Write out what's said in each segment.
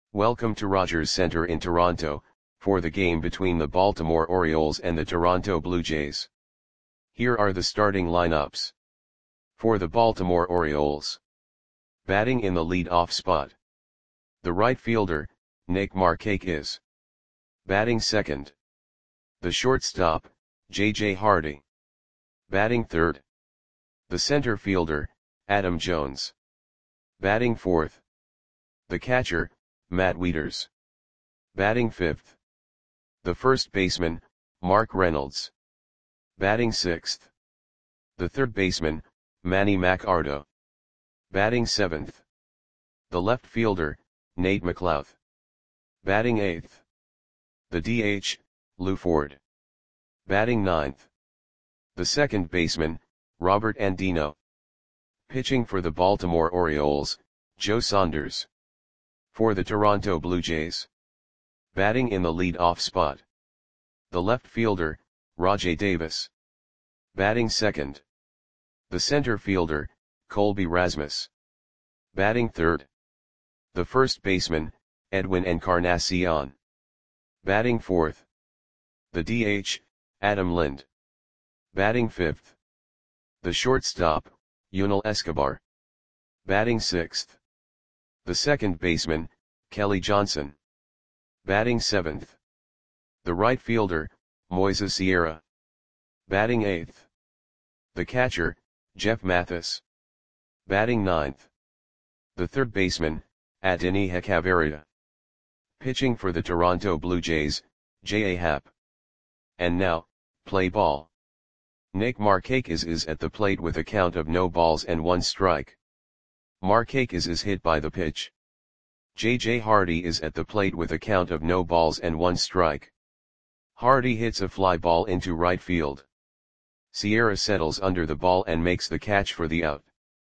Welcome to Rogers Centre in Toronto, for the game between the Baltimore Orioles and the Toronto Blue Jays. Here are the starting lineups. For the Baltimore Orioles. Batting in the lead-off spot. The right fielder, Nick Markakis. Batting second. The shortstop, J.J. Hardy. Batting third. The center fielder, Adam Jones. Batting fourth. The catcher, Matt Wieters. Batting fifth. The first baseman, Mark Reynolds. Batting sixth. The third baseman, Manny Machado. Batting seventh. The left fielder, Nate McLouth. Batting eighth. The DH, Lew Ford. Batting ninth. The second baseman, Robert Andino. Pitching for the Baltimore Orioles, Joe Saunders. For the Toronto Blue Jays. Batting in the lead-off spot. The left fielder, Rajai Davis. Batting second. The center fielder, Colby Rasmus. Batting third. The first baseman, Edwin Encarnacion. Batting fourth. The DH, Adam Lind. Batting fifth. The shortstop, Yunel Escobar. Batting sixth. The second baseman, Kelly Johnson. Batting seventh. The right fielder, Moises Sierra. Batting eighth. The catcher, Jeff Mathis. Batting ninth. The third baseman, Adeiny Hechavarria. Pitching for the Toronto Blue Jays, J.A. Happ. And now, play ball. Nick Markakis is at the plate with a count of no balls and 1 strike. Markakis is hit by the pitch. J.J. Hardy is at the plate with a count of no balls and 1 strike. Hardy hits a fly ball into right field. Sierra settles under the ball and makes the catch for the out.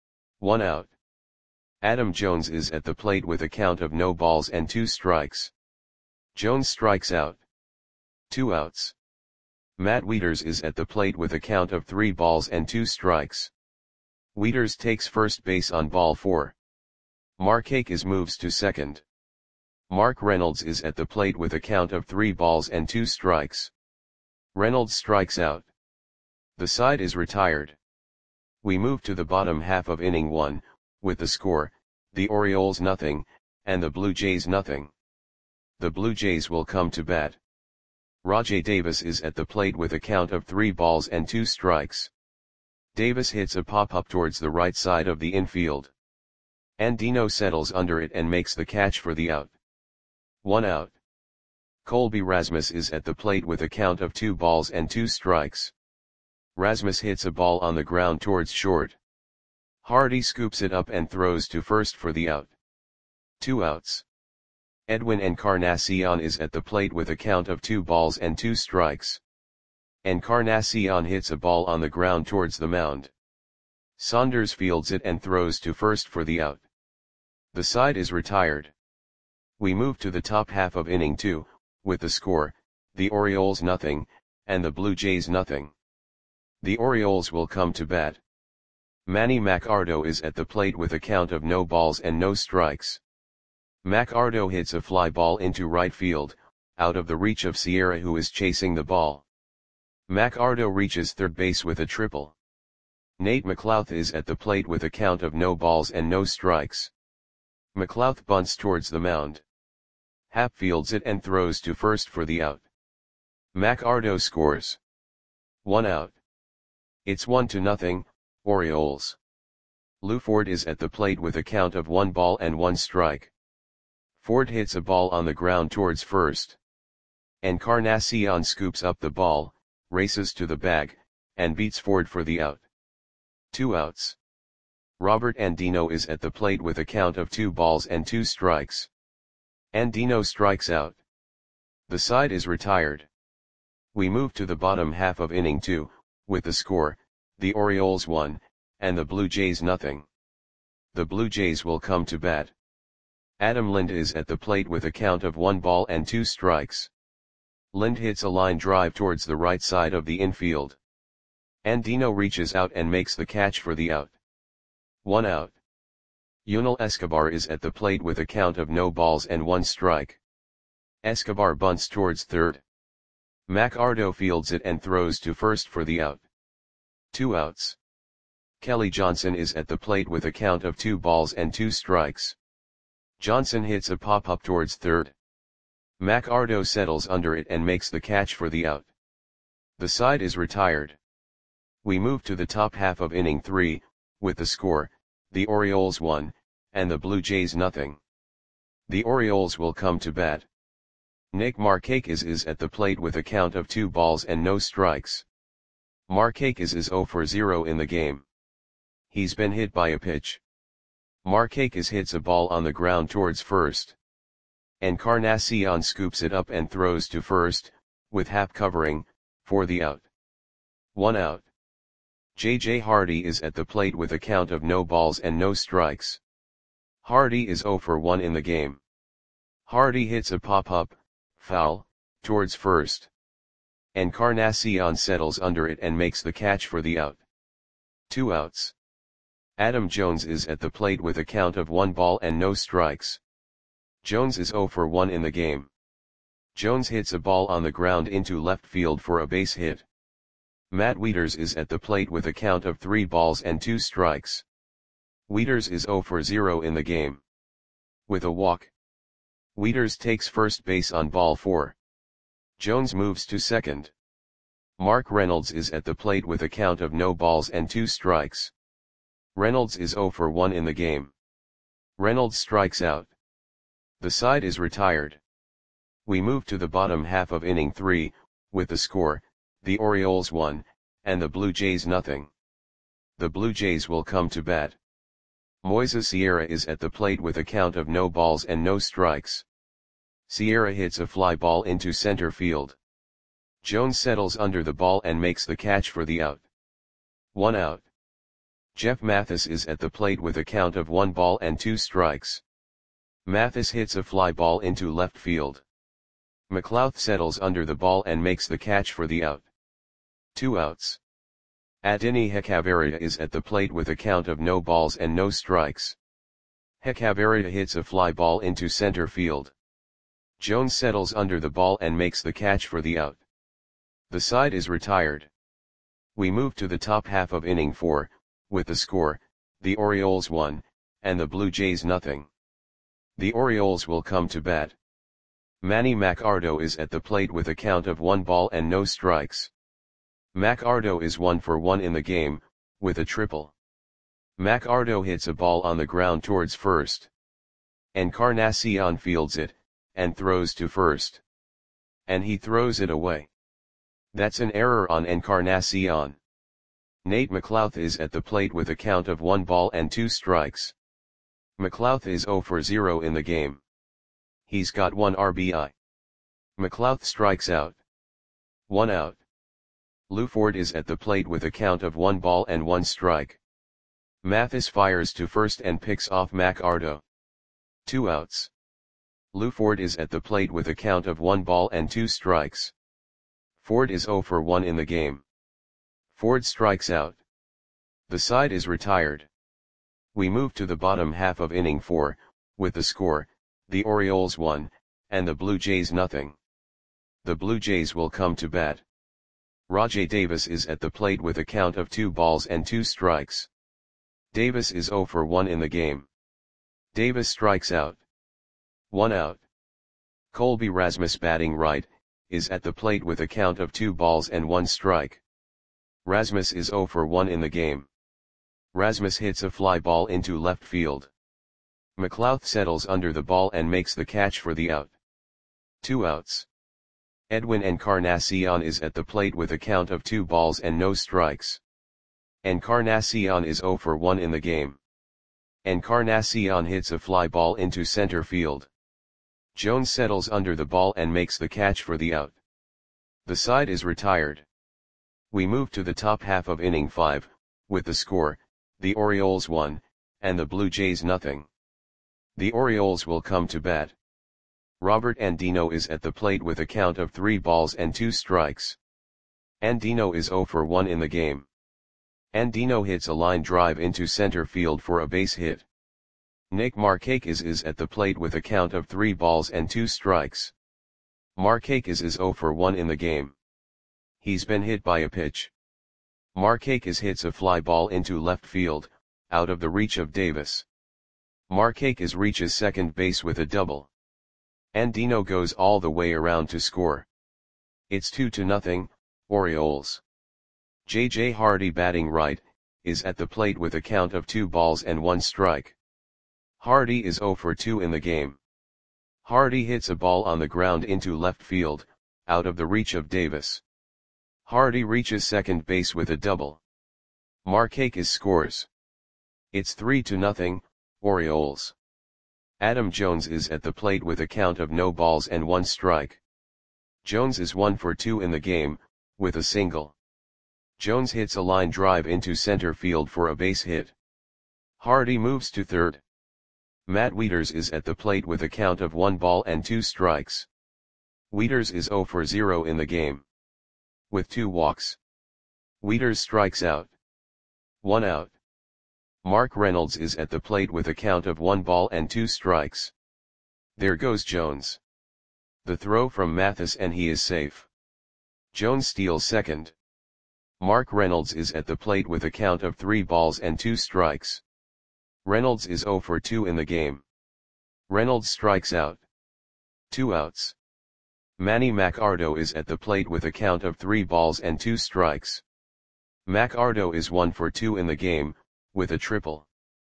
1 out. Adam Jones is at the plate with a count of no balls and 2 strikes. Jones strikes out. 2 outs. Matt Wieters is at the plate with a count of 3 balls and 2 strikes. Wieters takes first base on ball 4. Markakis moves to second. Mark Reynolds is at the plate with a count of 3 balls and 2 strikes. Reynolds strikes out. The side is retired. We move to the bottom half of inning 1, with the score, the Orioles nothing, and the Blue Jays nothing. The Blue Jays will come to bat. Rajai Davis is at the plate with a count of 3 balls and 2 strikes. Davis hits a pop-up towards the right side of the infield. Andino settles under it and makes the catch for the out. 1 out. Colby Rasmus is at the plate with a count of 2 balls and 2 strikes. Rasmus hits a ball on the ground towards short. Hardy scoops it up and throws to first for the out. 2 outs. Edwin Encarnacion is at the plate with a count of 2 balls and 2 strikes. Encarnacion hits a ball on the ground towards the mound. Saunders fields it and throws to first for the out. The side is retired. We move to the top half of inning 2, with the score, the Orioles nothing, and the Blue Jays nothing. The Orioles will come to bat. Manny Machado is at the plate with a count of no balls and no strikes. Machado hits a fly ball into right field, out of the reach of Sierra who is chasing the ball. Machado reaches third base with a triple. Nate McLouth is at the plate with a count of no balls and no strikes. McLouth bunts towards the mound. Happ fields it and throws to first for the out. Machado scores. 1 out. It's 1-0, Orioles. Lew Ford is at the plate with a count of 1 ball and 1 strike. Ford hits a ball on the ground towards first. Encarnacion scoops up the ball, races to the bag, and beats Ford for the out. 2 outs. Robert Andino is at the plate with a count of 2 balls and 2 strikes. Andino strikes out. The side is retired. We move to the bottom half of inning 2, with the score, the Orioles 1, and the Blue Jays nothing. The Blue Jays will come to bat. Adam Lind is at the plate with a count of 1 ball and 2 strikes. Lind hits a line drive towards the right side of the infield. Andino reaches out and makes the catch for the out. 1 out. Yunel Escobar is at the plate with a count of no balls and 1 strike. Escobar bunts towards third. McArdo fields it and throws to first for the out. 2 outs. Kelly Johnson is at the plate with a count of 2 balls and 2 strikes. Johnson hits a pop-up towards third. McArdo settles under it and makes the catch for the out. The side is retired. We move to the top half of inning 3, with the score, the Orioles 1, and the Blue Jays nothing. The Orioles will come to bat. Nick Markakis is at the plate with a count of 2 balls and no strikes. Markakis is 0 for 0 in the game. He's been hit by a pitch. Markakis hits a ball on the ground towards first. Encarnacion scoops it up and throws to first, with Happ covering, for the out. 1 out. J.J. Hardy is at the plate with a count of no balls and no strikes. Hardy is 0 for 1 in the game. Hardy hits a pop-up, foul, towards first. Encarnacion settles under it and makes the catch for the out. 2 outs. Adam Jones is at the plate with a count of 1 ball and no strikes. Jones is 0 for 1 in the game. Jones hits a ball on the ground into left field for a base hit. Matt Wieters is at the plate with a count of 3 balls and 2 strikes. Wieters is 0 for 0 in the game. With a walk. Wieters takes first base on ball 4. Jones moves to second. Mark Reynolds is at the plate with a count of no balls and 2 strikes. Reynolds is 0 for 1 in the game. Reynolds strikes out. The side is retired. We move to the bottom half of inning 3, with the score, the Orioles 1, and the Blue Jays nothing. The Blue Jays will come to bat. Moises Sierra is at the plate with a count of no balls and no strikes. Sierra hits a fly ball into center field. Jones settles under the ball and makes the catch for the out. 1 out. Jeff Mathis is at the plate with a count of 1 ball and 2 strikes. Mathis hits a fly ball into left field. McLouth settles under the ball and makes the catch for the out. 2 outs. Adeiny Hechavarria is at the plate with a count of no balls and no strikes. Hechavarria hits a fly ball into center field. Jones settles under the ball and makes the catch for the out. The side is retired. We move to the top half of inning 4, with the score, the Orioles 1, and the Blue Jays nothing. The Orioles will come to bat. Manny McArdo is at the plate with a count of 1 ball and no strikes. McArdo is 1 for 1 in the game, with a triple. McArdo hits a ball on the ground towards first. Encarnacion fields it, and throws to first. And he throws it away. That's an error on Encarnacion. Nate McLouth is at the plate with a count of 1 ball and 2 strikes. McLouth is 0 for 0 in the game. He's got 1 RBI. McLouth strikes out. 1 out. Lou Ford is at the plate with a count of 1 ball and 1 strike. Mathis fires to first and picks off McArdo. 2 outs. Lou Ford is at the plate with a count of 1 ball and 2 strikes. Ford is 0 for 1 in the game. Ford strikes out. The side is retired. We move to the bottom half of inning 4, with the score, the Orioles 1, and the Blue Jays nothing. The Blue Jays will come to bat. Rajai Davis is at the plate with a count of 2 balls and 2 strikes. Davis is 0 for 1 in the game. Davis strikes out. 1 out. Colby Rasmus batting right, is at the plate with a count of 2 balls and 1 strike. Rasmus is 0 for 1 in the game. Rasmus hits a fly ball into left field. McLouth settles under the ball and makes the catch for the out. 2 outs. Edwin Encarnacion is at the plate with a count of 2 balls and no strikes. Encarnacion is 0 for 1 in the game. Encarnacion hits a fly ball into center field. Jones settles under the ball and makes the catch for the out. The side is retired. We move to the top half of inning 5, with the score, the Orioles 1, and the Blue Jays nothing. The Orioles will come to bat. Robert Andino is at the plate with a count of 3 balls and 2 strikes. Andino is 0 for 1 in the game. Andino hits a line drive into center field for a base hit. Nick Markakis is at the plate with a count of 3 balls and 2 strikes. Markakis is 0 for 1 in the game. He's been hit by a pitch. Markakis hits a fly ball into left field, out of the reach of Davis. Markakis reaches second base with a double. Andino goes all the way around to score. It's 2-0, Orioles. J.J. Hardy, batting right, is at the plate with a count of 2 balls and 1 strike. Hardy is 0 for 2 in the game. Hardy hits a ball on the ground into left field, out of the reach of Davis. Hardy reaches second base with a double. Markakis scores. It's 3-0, Orioles. Adam Jones is at the plate with a count of no balls and 1 strike. Jones is 1 for 2 in the game, with a single. Jones hits a line drive into center field for a base hit. Hardy moves to third. Matt Wieters is at the plate with a count of 1 ball and 2 strikes. Wieters is 0 for 0 in the game. With 2 walks. Wieters strikes out. 1 out. Mark Reynolds is at the plate with a count of 1 ball and 2 strikes. There goes Jones. The throw from Mathis and he is safe. Jones steals second. Mark Reynolds is at the plate with a count of 3 balls and 2 strikes. Reynolds is 0 for 2 in the game. Reynolds strikes out. 2 outs. Manny Macardo is at the plate with a count of 3 balls and 2 strikes. Macardo is 1 for 2 in the game, with a triple.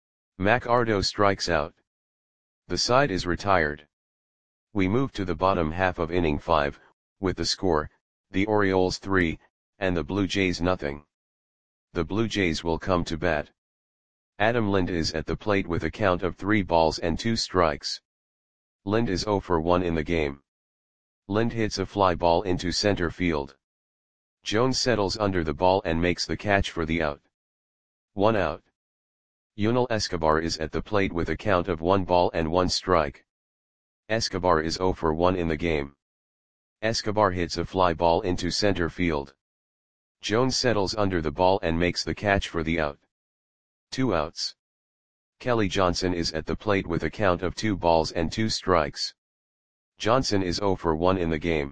Macardo strikes out. The side is retired. We move to the bottom half of inning 5, with the score, the Orioles 3, and the Blue Jays nothing. The Blue Jays will come to bat. Adam Lind is at the plate with a count of 3 balls and 2 strikes. Lind is 0 for 1 in the game. Lind hits a fly ball into center field. Jones settles under the ball and makes the catch for the out. 1 out. Yunel Escobar is at the plate with a count of 1 ball and 1 strike. Escobar is 0 for 1 in the game. Escobar hits a fly ball into center field. Jones settles under the ball and makes the catch for the out. 2 outs. Kelly Johnson is at the plate with a count of 2 balls and 2 strikes. Johnson is 0 for 1 in the game.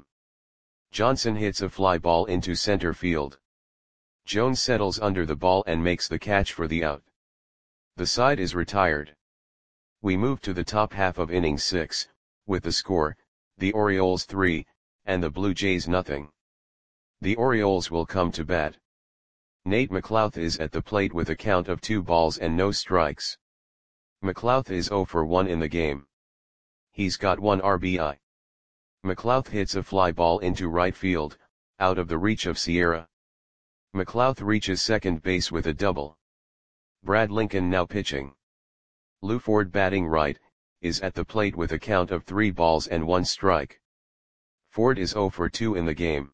Johnson hits a fly ball into center field. Jones settles under the ball and makes the catch for the out. The side is retired. We move to the top half of inning 6, with the score, the Orioles 3, and the Blue Jays nothing. The Orioles will come to bat. Nate McLouth is at the plate with a count of 2 balls and no strikes. McLouth is 0 for 1 in the game. He's got 1 RBI. McLouth hits a fly ball into right field, out of the reach of Sierra. McLouth reaches second base with a double. Brad Lincoln now pitching. Lou Ford, batting right, is at the plate with a count of 3 balls and 1 strike. Ford is 0 for 2 in the game.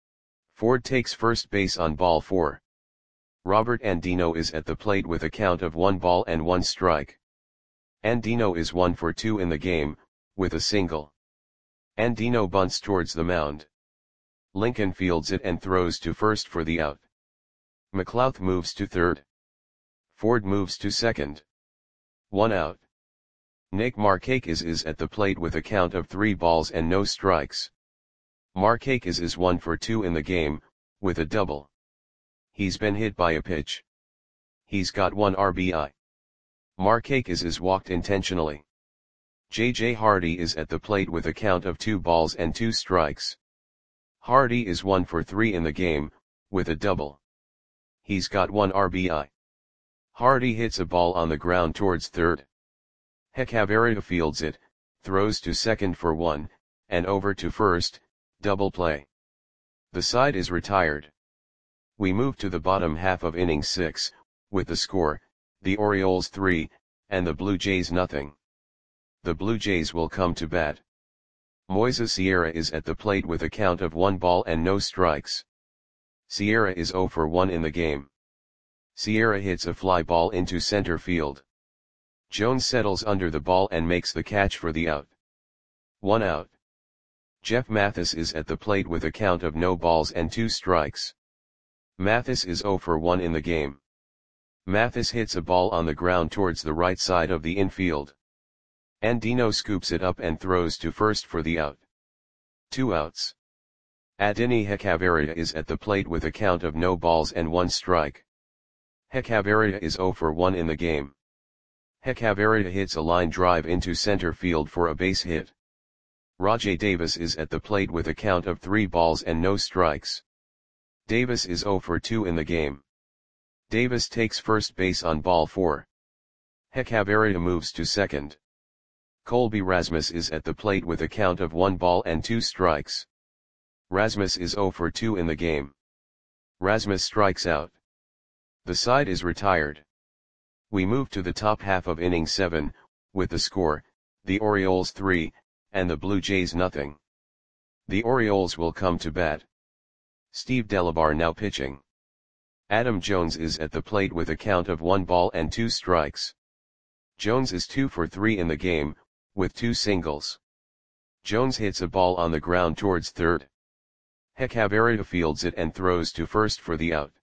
Ford takes first base on ball 4. Robert Andino is at the plate with a count of 1 ball and 1 strike. Andino is 1 for 2 in the game, with a single. Andino bunts towards the mound. Lincoln fields it and throws to first for the out. McLouth moves to third. Ford moves to second. 1 out. Nick Markakis is at the plate with a count of 3 balls and no strikes. Markakis is 1 for 2 in the game, with a double. He's been hit by a pitch. He's got 1 RBI. Markakis is walked intentionally. J.J. Hardy is at the plate with a count of 2 balls and 2 strikes. Hardy is 1 for 3 in the game, with a double. He's got 1 RBI. Hardy hits a ball on the ground towards third. Hechavarria fields it, throws to second for 1, and over to first, double play. The side is retired. We move to the bottom half of inning 6, with the score, the Orioles 3, and the Blue Jays nothing. The Blue Jays will come to bat. Moises Sierra is at the plate with a count of 1 ball and no strikes. Sierra is 0 for 1 in the game. Sierra hits a fly ball into center field. Jones settles under the ball and makes the catch for the out. 1 out. Jeff Mathis is at the plate with a count of no balls and 2 strikes. Mathis is 0 for 1 in the game. Mathis hits a ball on the ground towards the right side of the infield. Andino scoops it up and throws to first for the out. 2 outs. Adini Hechavarria is at the plate with a count of no balls and 1 strike. Hechavarria is 0 for 1 in the game. Hechavarria hits a line drive into center field for a base hit. Rajai Davis is at the plate with a count of 3 balls and no strikes. Davis is 0 for 2 in the game. Davis takes first base on ball 4. Hechavarria moves to second. Colby Rasmus is at the plate with a count of 1 ball and 2 strikes. Rasmus is 0 for 2 in the game. Rasmus strikes out. The side is retired. We move to the top half of inning 7, with the score, the Orioles 3, and the Blue Jays nothing. The Orioles will come to bat. Steve Delabar now pitching. Adam Jones is at the plate with a count of 1 ball and 2 strikes. Jones is 2 for 3 in the game, with 2 singles. Jones hits a ball on the ground towards third. Hechavarria fields it and throws to first for the out.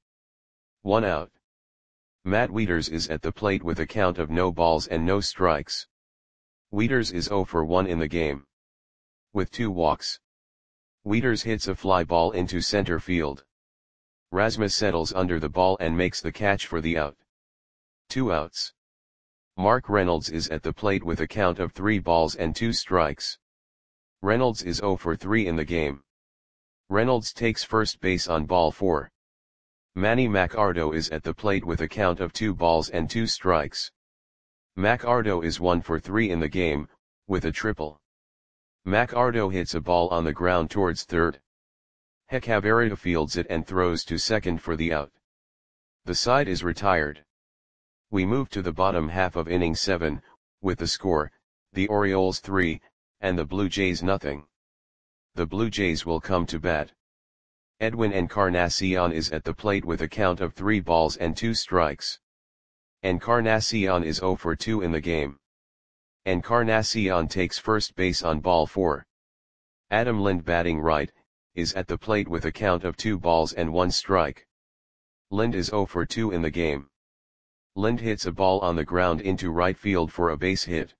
1 out. Matt Wieters is at the plate with a count of no balls and no strikes. Wieters is 0 for 1 in the game. With 2 walks. Wieters hits a fly ball into center field. Rasmus settles under the ball and makes the catch for the out. 2 outs. Mark Reynolds is at the plate with a count of 3 balls and 2 strikes. Reynolds is 0 for 3 in the game. Reynolds takes first base on ball 4. Manny Macardo is at the plate with a count of 2 balls and 2 strikes. Macardo is 1 for 3 in the game, with a triple. Macardo hits a ball on the ground towards third. Hechavarria fields it and throws to second for the out. The side is retired. We move to the bottom half of inning 7, with the score, the Orioles 3, and the Blue Jays nothing. The Blue Jays will come to bat. Edwin Encarnacion is at the plate with a count of 3 balls and 2 strikes. Encarnacion is 0 for 2 in the game. Encarnacion takes first base on ball 4. Adam Lind batting right, is at the plate with a count of 2 balls and 1 strike. Lind is 0 for 2 in the game. Lind hits a ball on the ground into right field for a base hit.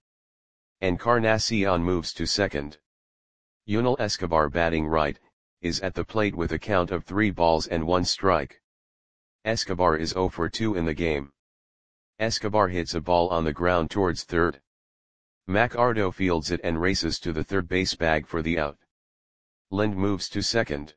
Encarnacion moves to second. Yunel Escobar batting right, is at the plate with a count of 3 balls and 1 strike. Escobar is 0 for 2 in the game. Escobar hits a ball on the ground towards third. Macardo fields it and races to the third base bag for the out. Lind moves to second.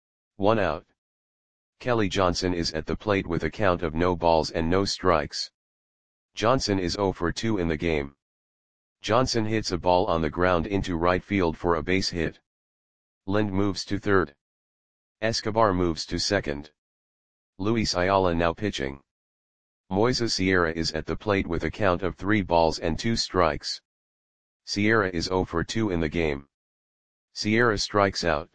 1 out. Kelly Johnson is at the plate with a count of no balls and no strikes. Johnson is 0 for 2 in the game. Johnson hits a ball on the ground into right field for a base hit. Lind moves to third. Escobar moves to second. Luis Ayala now pitching. Moises Sierra is at the plate with a count of 3 balls and 2 strikes. Sierra is 0 for 2 in the game. Sierra strikes out.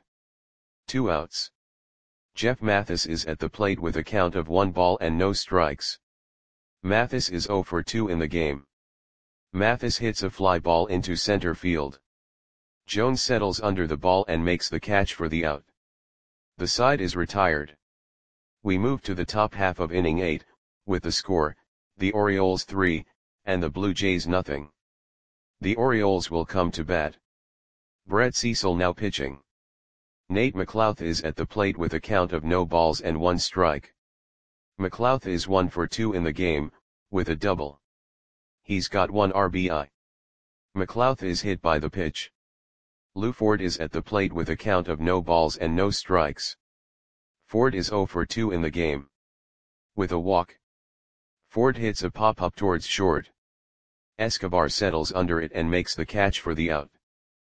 2 outs. Jeff Mathis is at the plate with a count of 1 ball and no strikes. Mathis is 0 for 2 in the game. Mathis hits a fly ball into center field. Jones settles under the ball and makes the catch for the out. The side is retired. We move to the top half of inning 8, with the score, the Orioles 3, and the Blue Jays nothing. The Orioles will come to bat. Brett Cecil now pitching. Nate McLouth is at the plate with a count of no balls and 1 strike. McLouth is 1 for 2 in the game, with a double. He's got 1 RBI. McLouth is hit by the pitch. Lou Ford is at the plate with a count of no balls and no strikes. Ford is 0 for 2 in the game. With a walk. Ford hits a pop-up towards short. Escobar settles under it and makes the catch for the out.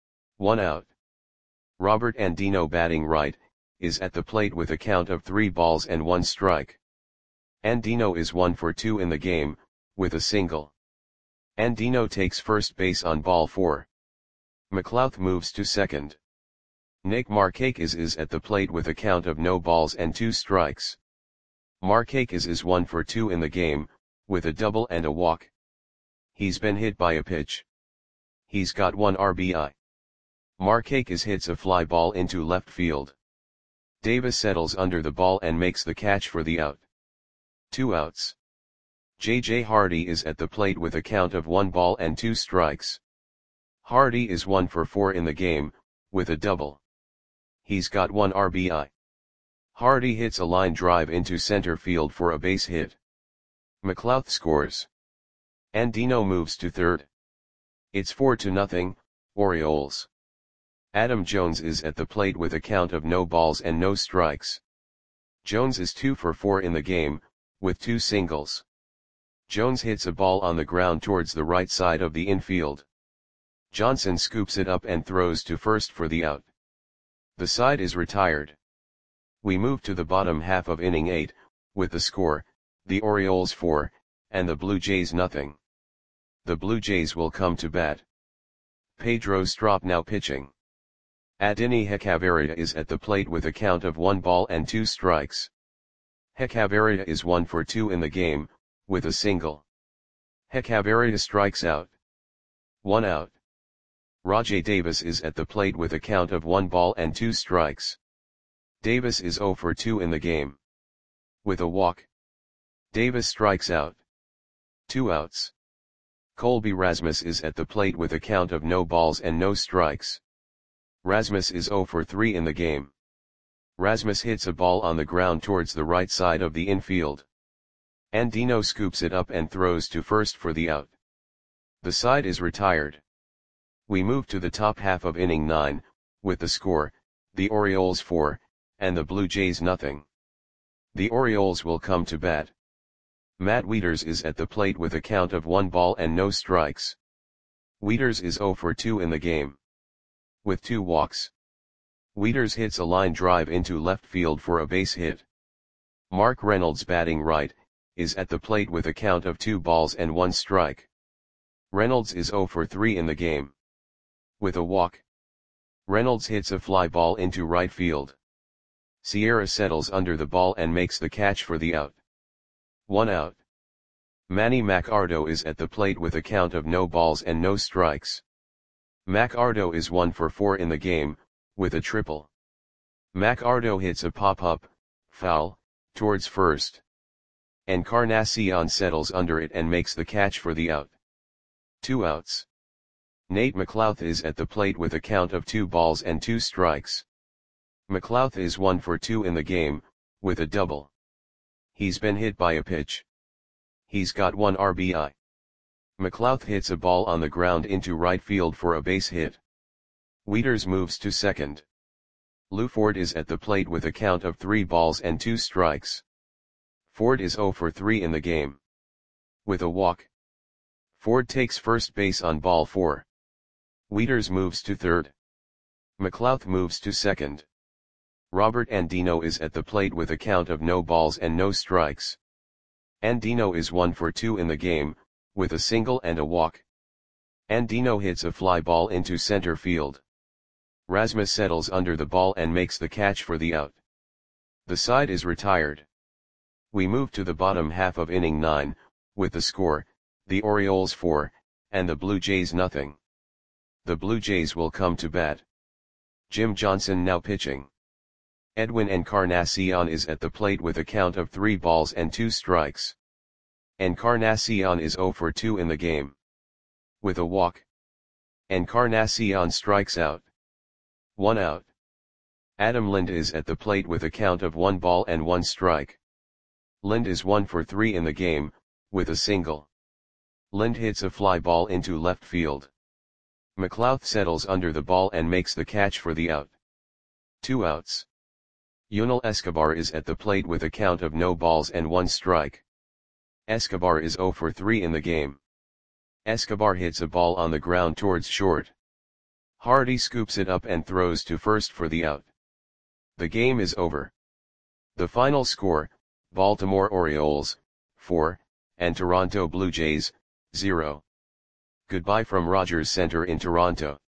1 out. Robert Andino batting right, is at the plate with a count of 3 balls and 1 strike. Andino is 1 for 2 in the game, with a single. Andino takes first base on ball 4. McLouth moves to second. Nick Markakis is at the plate with a count of no balls and 2 strikes. Markakis is 1 for 2 in the game, with a double and a walk. He's been hit by a pitch. He's got 1 RBI. Markakis hits a fly ball into left field. Davis settles under the ball and makes the catch for the out. 2 outs. J.J. Hardy is at the plate with a count of 1 ball and 2 strikes. Hardy is 1 for 4 in the game, with a double. He's got 1 RBI. Hardy hits a line drive into center field for a base hit. McLouth scores. Andino moves to third. It's 4-0, Orioles. Adam Jones is at the plate with a count of no balls and no strikes. Jones is 2 for 4 in the game, with 2 singles. Jones hits a ball on the ground towards the right side of the infield. Johnson scoops it up and throws to first for the out. The side is retired. We move to the bottom half of inning 8, with the score, the Orioles 4, and the Blue Jays nothing. The Blue Jays will come to bat. Pedro Strop now pitching. Adeiny Hechavarria is at the plate with a count of 1 ball and 2 strikes. Hechavarria is 1 for 2 in the game, with a single. Hechavarria strikes out. 1 out. Rajai Davis is at the plate with a count of 1 ball and 2 strikes. Davis is 0 for 2 in the game. With a walk. Davis strikes out. 2 outs. Colby Rasmus is at the plate with a count of no balls and no strikes. Rasmus is 0 for 3 in the game. Rasmus hits a ball on the ground towards the right side of the infield. Andino scoops it up and throws to first for the out. The side is retired. We move to the top half of inning 9, with the score, the Orioles 4, and the Blue Jays nothing. The Orioles will come to bat. Matt Wieters is at the plate with a count of 1 ball and no strikes. Wieters is 0 for 2 in the game. With 2 walks. Wieters hits a line drive into left field for a base hit. Mark Reynolds, batting right, is at the plate with a count of 2 balls and 1 strike. Reynolds is 0 for 3 in the game. With a walk. Reynolds hits a fly ball into right field. Sierra settles under the ball and makes the catch for the out. 1 out. Manny Machado is at the plate with a count of no balls and no strikes. Machado is 1 for 4 in the game, with a triple. Machado hits a pop-up, foul, towards first. Encarnacion settles under it and makes the catch for the out. 2 outs. Nate McLouth is at the plate with a count of 2 balls and 2 strikes. McLouth is 1 for 2 in the game, with a double. He's been hit by a pitch. He's got 1 RBI. McLouth hits a ball on the ground into right field for a base hit. Wieters moves to second. Lou Ford is at the plate with a count of 3 balls and 2 strikes. Ford is 0 for 3 in the game. With a walk. Ford takes first base on ball 4. Wieters moves to third. McLouth moves to second. Robert Andino is at the plate with a count of no balls and no strikes. Andino is 1 for 2 in the game, with a single and a walk. Andino hits a fly ball into center field. Rasmus settles under the ball and makes the catch for the out. The side is retired. We move to the bottom half of inning 9, with the score, the Orioles 4, and the Blue Jays nothing. The Blue Jays will come to bat. Jim Johnson now pitching. Edwin Encarnacion is at the plate with a count of 3 balls and 2 strikes. Encarnacion is 0 for 2 in the game. With a walk. Encarnacion strikes out. 1 out. Adam Lind is at the plate with a count of 1 ball and 1 strike. Lind is 1 for 3 in the game, with a single. Lind hits a fly ball into left field. McLouth settles under the ball and makes the catch for the out. 2 outs. Yunel Escobar is at the plate with a count of no balls and 1 strike. Escobar is 0 for 3 in the game. Escobar hits a ball on the ground towards short. Hardy scoops it up and throws to first for the out. The game is over. The final score, Baltimore Orioles, 4, and Toronto Blue Jays, 0. Goodbye from Rogers Center in Toronto.